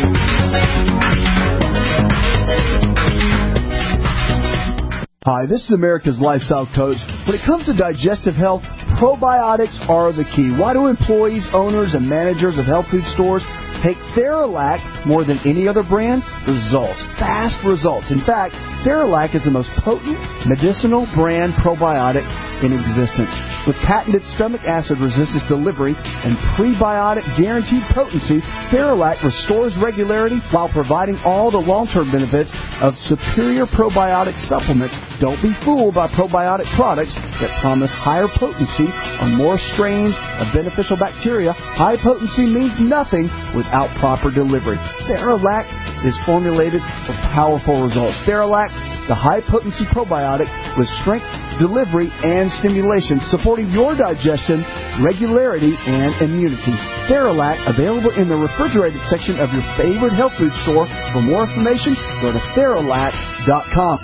Hi, this is America's Lifestyle Coach. When it comes to digestive health, probiotics are the key. Why do employees, owners, and managers of health food stores take Theralac more than any other brand? Results. Fast results. In fact, Theralac is the most potent medicinal brand probiotic in existence. With patented stomach acid resistance delivery and prebiotic guaranteed potency, Theralac restores regularity while providing all the long-term benefits of superior probiotic supplements. Don't be fooled by probiotic products that promise higher potency on more strains of beneficial bacteria. High potency means nothing without proper delivery. Theralac is formulated for powerful results. Theralac, the high-potency probiotic with strength, delivery, and stimulation, supporting your digestion, regularity, and immunity. Theralac, available in the refrigerated section of your favorite health food store. For more information, go to Theralac dot com.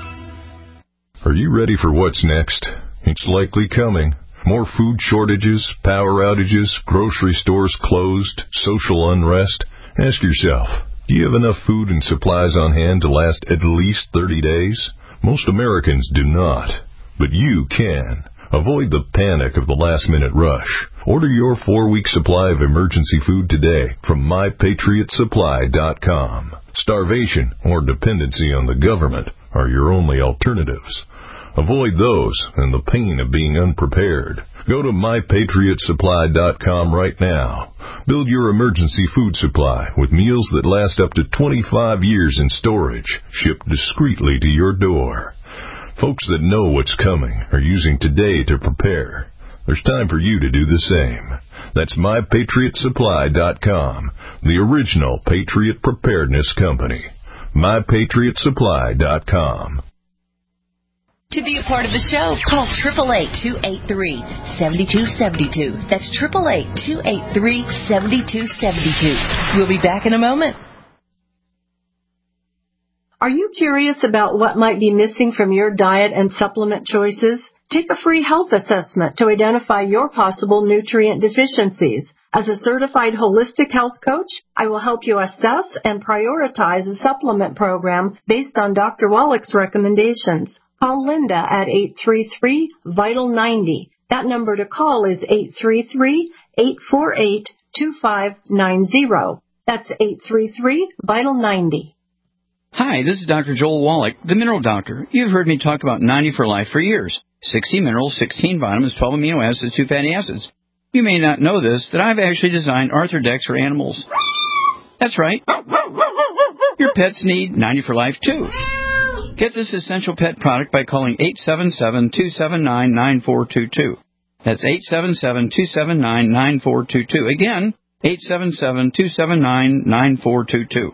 Are you ready for what's next? It's likely coming. More food shortages, power outages, grocery stores closed, social unrest. Ask yourself, do you have enough food and supplies on hand to last at least thirty days? Most Americans do not, but you can. Avoid the panic of the last-minute rush. Order your four-week supply of emergency food today from my patriot supply dot com. Starvation or dependency on the government are your only alternatives. Avoid those and the pain of being unprepared. Go to my patriot supply dot com right now. Build your emergency food supply with meals that last up to twenty-five years in storage, shipped discreetly to your door. Folks that know what's coming are using today to prepare. There's time for you to do the same. That's my patriot supply dot com, the original Patriot Preparedness Company. my patriot supply dot com. To be a part of the show, call eight eight eight, two eight three, seven two seven two. That's eight eight eight, two eight three, seven two seven two. We'll be back in a moment. Are you curious about what might be missing from your diet and supplement choices? Take a free health assessment to identify your possible nutrient deficiencies. As a certified holistic health coach, I will help you assess and prioritize a supplement program based on Doctor Wallach's recommendations. Call Linda at eight three three, vital ninety. That number to call is eight three three, eight four eight, two five nine zero. That's eight three three, vital ninety. Hi, this is Doctor Joel Wallach, the Mineral Doctor. You've heard me talk about ninety for Life for years. sixty minerals, sixteen vitamins, twelve amino acids, two fatty acids. You may not know this, that I've actually designed Arthrodex for animals. That's right. Your pets need ninety for Life, too. Get this essential pet product by calling eight seven seven, two seven nine, nine four two two. That's eight seven seven, two seven nine, nine four two two. Again, eight seven seven, two seven nine, nine four two two.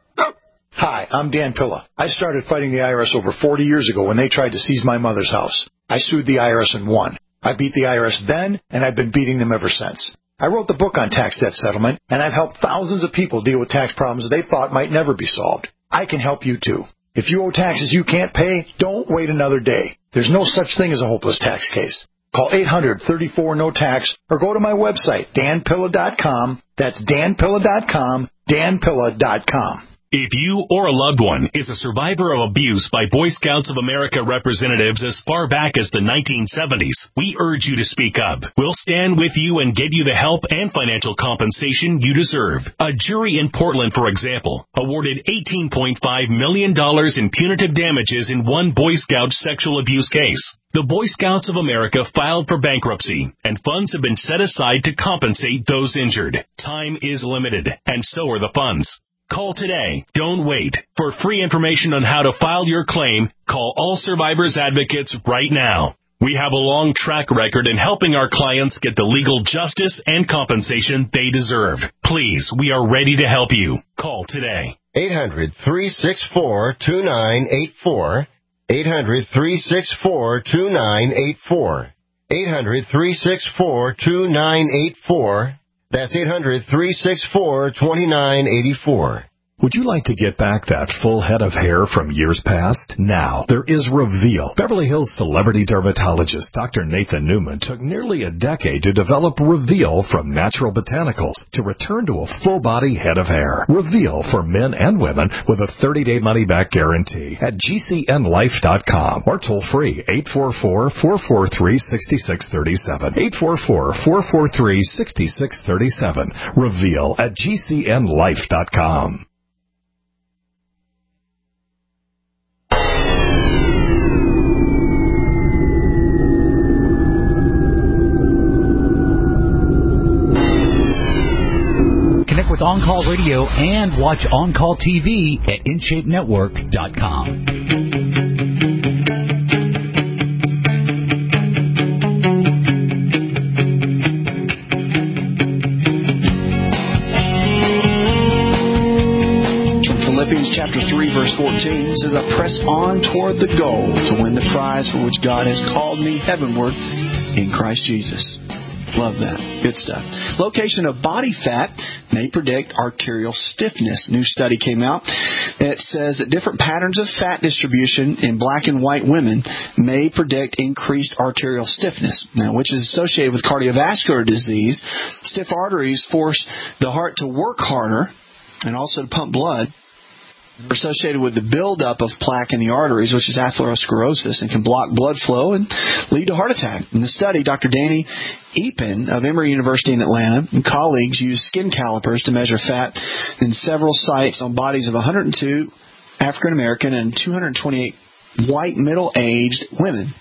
Hi, I'm Dan Pilla. I started fighting the I R S over forty years ago when they tried to seize my mother's house. I sued the I R S and won. I beat the I R S then, and I've been beating them ever since. I wrote the book on tax debt settlement, and I've helped thousands of people deal with tax problems they thought might never be solved. I can help you, too. If you owe taxes you can't pay, don't wait another day. There's no such thing as a hopeless tax case. Call eight hundred, thirty-four, no tax or go to my website, dan pilla dot com. That's dan pilla dot com, dan pilla dot com. If you or a loved one is a survivor of abuse by Boy Scouts of America representatives as far back as the nineteen seventies, we urge you to speak up. We'll stand with you and get you the help and financial compensation you deserve. A jury in Portland, for example, awarded eighteen point five million dollars in punitive damages in one Boy Scout sexual abuse case. The Boy Scouts of America filed for bankruptcy, and funds have been set aside to compensate those injured. Time is limited, and so are the funds. Call today. Don't wait. For free information on how to file your claim, call All Survivors Advocates right now. We have a long track record in helping our clients get the legal justice and compensation they deserve. Please, we are ready to help you. Call today. eight hundred, three six four, two nine eight four. eight hundred, three six four, two nine eight four. eight hundred, three six four, two nine eight four. That's eight hundred, three six four, two nine eight four. Would you like to get back that full head of hair from years past? Now, there is Reveal. Beverly Hills celebrity dermatologist Doctor Nathan Newman took nearly a decade to develop Reveal from natural botanicals to return to a full-body head of hair. Reveal for men and women with a thirty-day money-back guarantee at G C N life dot com or toll free eight four four, four four three, six six three seven. eight four four, four four three, six six three seven. Reveal at G C N life dot com. Connect with On Call Radio and watch On Call T V at in shape network dot com. Philippians chapter three, verse fourteen says, I press on toward the goal to win the prize for which God has called me heavenward in Christ Jesus. Love that. Good stuff. Location of body fat may predict arterial stiffness. New study came out that says that different patterns of fat distribution in black and white women may predict increased arterial stiffness, now, which is associated with cardiovascular disease. Stiff arteries force the heart to work harder and also to pump blood. Are associated with the buildup of plaque in the arteries, which is atherosclerosis, and can block blood flow and lead to heart attack. In the study, Doctor Danny Epen of Emory University in Atlanta and colleagues used skin calipers to measure fat in several sites on bodies of one hundred two African American and two hundred twenty-eight white middle-aged women.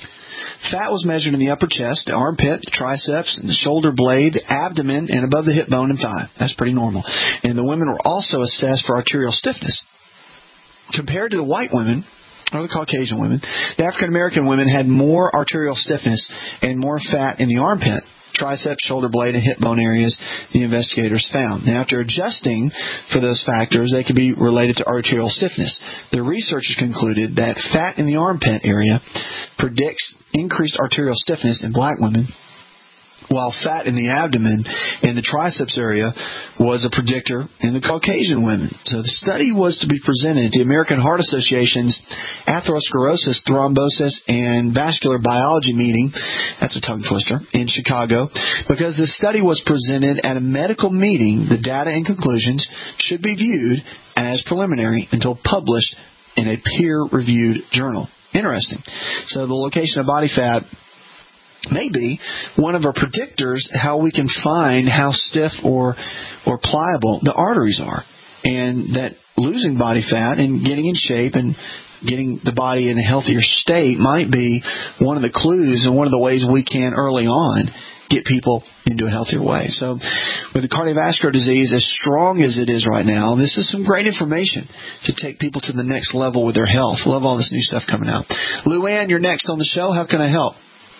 Fat was measured in the upper chest, the armpit, the triceps, and the shoulder blade, the abdomen, and above the hip bone and thigh. That's pretty normal. And the women were also assessed for arterial stiffness. Compared to the white women, or the Caucasian women, the African American women had more arterial stiffness and more fat in the armpit, triceps, shoulder blade, and hip bone areas, the investigators found. Now, after adjusting for those factors, they could be related to arterial stiffness. The researchers concluded that fat in the armpit area predicts increased arterial stiffness in black women, while fat in the abdomen and the triceps area was a predictor in the Caucasian women. So the study was to be presented at the American Heart Association's Atherosclerosis, Thrombosis, and Vascular Biology meeting, that's a tongue twister, in Chicago. Because the study was presented at a medical meeting, the data and conclusions should be viewed as preliminary until published in a peer-reviewed journal. Interesting. So the location of body fat may be one of our predictors how we can find how stiff or or pliable the arteries are, and that losing body fat and getting in shape and getting the body in a healthier state might be one of the clues and one of the ways we can early on get people into a healthier way. So with the cardiovascular disease as strong as it is right now, this is some great information to take people to the next level with their health. Love all this new stuff coming out. Luann, you're next on the show. How can I help?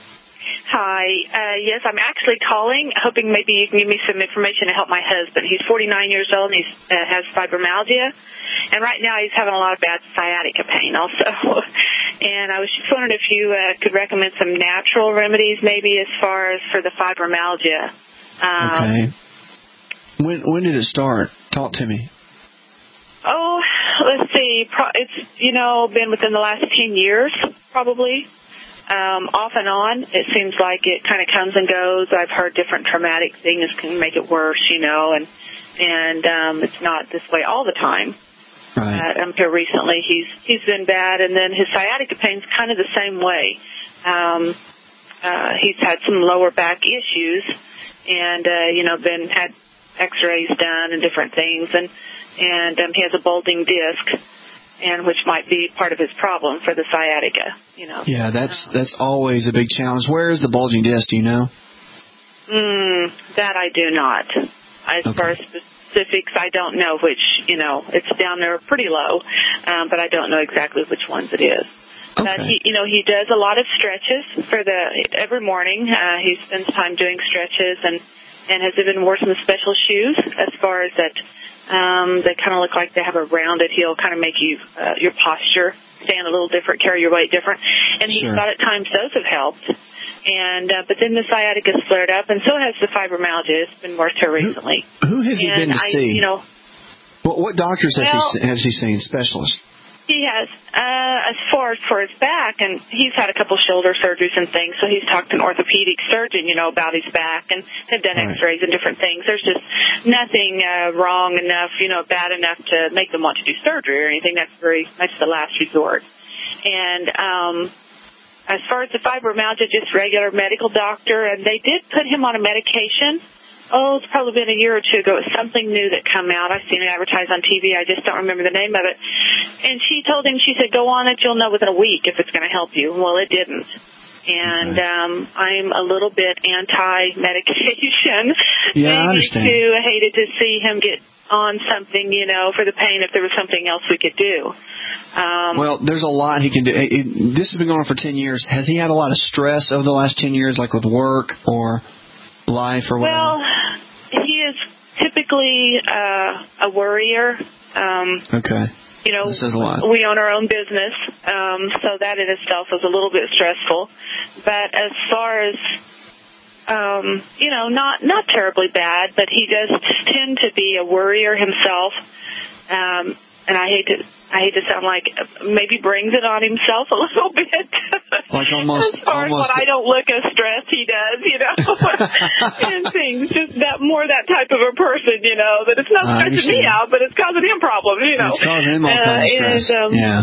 Hi. Uh, yes, I'm actually calling, hoping maybe you can give me some information to help my husband. He's forty-nine years old and he uh, has fibromyalgia. And right now he's having a lot of bad sciatica pain also. And I was just wondering if you uh, could recommend some natural remedies maybe as far as for the fibromyalgia. Um, okay. When when did it start? Talk to me. Oh, let's see. Pro- it's, you know, been within the last ten years probably. Um, off and on, it seems like it kind of comes and goes. I've heard different traumatic things can make it worse, you know, and and um, it's not this way all the time. Right. Uh, until recently, he's he's been bad, and then his sciatica pain's kind of the same way. Um, uh, he's had some lower back issues, and uh, you know, been had X-rays done and different things, and and um, he has a bulging disc. And which might be part of his problem for the sciatica, you know. Yeah, that's that's always a big challenge. Where is the bulging disc? Do you know? Mm, that I do not. As okay. far as specifics, I don't know which. You know, it's down there pretty low, um, but I don't know exactly which ones it is. Okay. But he, you know, he does a lot of stretches for the every morning. Uh, he spends time doing stretches and and has even worn some special shoes as far as that. Um, they kind of look like they have a rounded heel, kind of make you uh, your posture stand a little different, carry your weight different. And he Sure. thought at times those have helped. And uh, but then the sciatica flared up, and so has the fibromyalgia. It's been worse here recently. Who, who has he and been to I, see? You know, what, what doctors has, well, he, has he seen? Specialists? He has, uh, as far as for his back, and he's had a couple shoulder surgeries and things, so he's talked to an orthopedic surgeon, you know, about his back, and have done right. x-rays and different things. There's just nothing uh, wrong enough, you know, bad enough to make them want to do surgery or anything. That's very much the last resort. And um, as far as the fibromyalgia, just regular medical doctor, and they did put him on a medication. Oh, it's probably been a year or two ago. It was something new that come out. I've seen it advertised on T V. I just don't remember the name of it. And she told him, she said, go on it. You'll know within a week if it's going to help you. Well, it didn't. And okay. um, I'm a little bit anti-medication. Yeah, Maybe I understand. Too. I hated to see him get on something, you know, for the pain if there was something else we could do. Um, well, there's a lot he can do. It, it, this has been going on for ten years. Has he had a lot of stress over the last ten years, like with work or life or whatever? Well, he is typically uh, a worrier. Um, okay. You know, this is a lot. We own our own business, um, so that in itself is a little bit stressful. But as far as, um, you know, not not terribly bad, but he does tend to be a worrier himself. Um, and I hate to I hate to sound like maybe brings it on himself a little bit. Like almost, as far almost as when I don't look as stressed, he does, you know, and things. Just that more that type of a person, you know, that it's not stressing me out, but it's causing him problems, you know. It's causing him all uh, kinds of stress. And, um, yeah.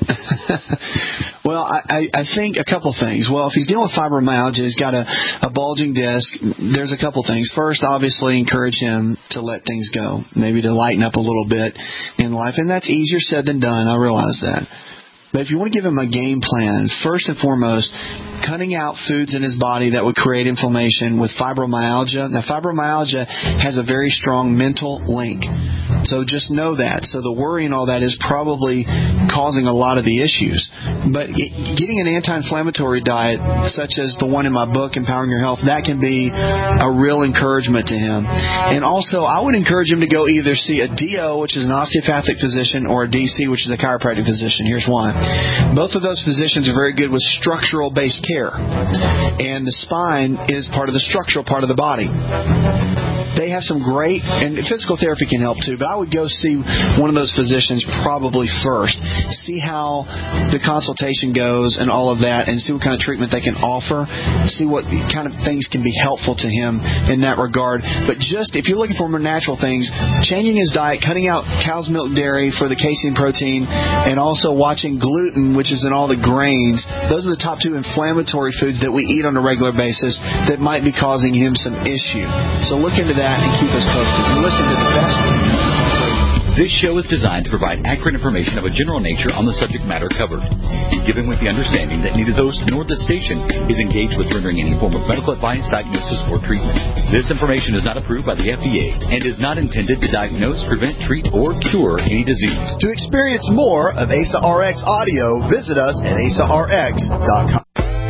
Well, I, I think a couple things. Well, if he's dealing with fibromyalgia, he's got a, a bulging disc, there's a couple things. First, obviously, encourage him to let things go, maybe to lighten up a little bit in life. And that's easier said than done. I realize that. But if you want to give him a game plan, first and foremost, cutting out foods in his body that would create inflammation with fibromyalgia. Now, fibromyalgia has a very strong mental link. So just know that. So the worry and all that is probably causing a lot of the issues. But getting an anti-inflammatory diet, such as the one in my book, Empowering Your Health, that can be a real encouragement to him. And also, I would encourage him to go either see a D O, which is an osteopathic physician, or a D C, which is a chiropractic physician. Here's why. Both of those physicians are very good with structural-based care. And the spine is part of the structural part of the body. They have some great, and physical therapy can help too, but I would go see one of those physicians probably first. See how the consultation goes and all of that, and see what kind of treatment they can offer. See what kind of things can be helpful to him in that regard. But just, if you're looking for more natural things, changing his diet, cutting out cow's milk dairy for the casein protein, and also watching gluten, which is in all the grains, those are the top two inflammatory foods that we eat on a regular basis that might be causing him some issue. So look into that and keep us posted. And listen to the best. This show is designed to provide accurate information of a general nature on the subject matter covered, given with the understanding that neither the host nor the station is engaged with rendering any form of medical advice, diagnosis, or treatment. This information is not approved by the F D A and is not intended to diagnose, prevent, treat, or cure any disease. To experience more of A S A R X audio, visit us at A S A R X dot com.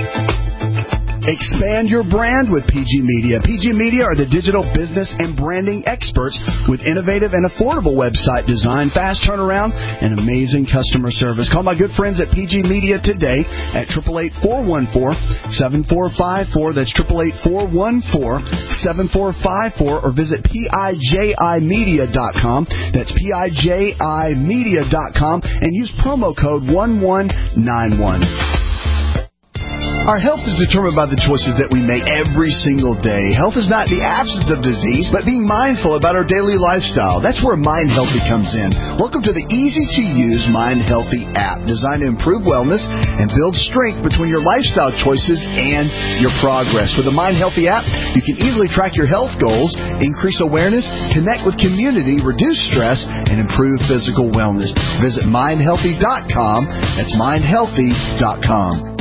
Expand your brand with P G Media. P G Media are the digital business and branding experts with innovative and affordable website design, fast turnaround, and amazing customer service. Call my good friends at P G Media today at eight eight eight, four one four, seven four five four. That's eight eight eight, four one four, seven four five four, or visit P I J I media dot com. That's P I J I media dot com and use promo code one one nine one. Our health is determined by the choices that we make every single day. Health is not the absence of disease, but being mindful about our daily lifestyle. That's where Mind Healthy comes in. Welcome to the easy-to-use Mind Healthy app, designed to improve wellness and build strength between your lifestyle choices and your progress. With the Mind Healthy app, you can easily track your health goals, increase awareness, connect with community, reduce stress, and improve physical wellness. Visit mind healthy dot com. That's mind healthy dot com.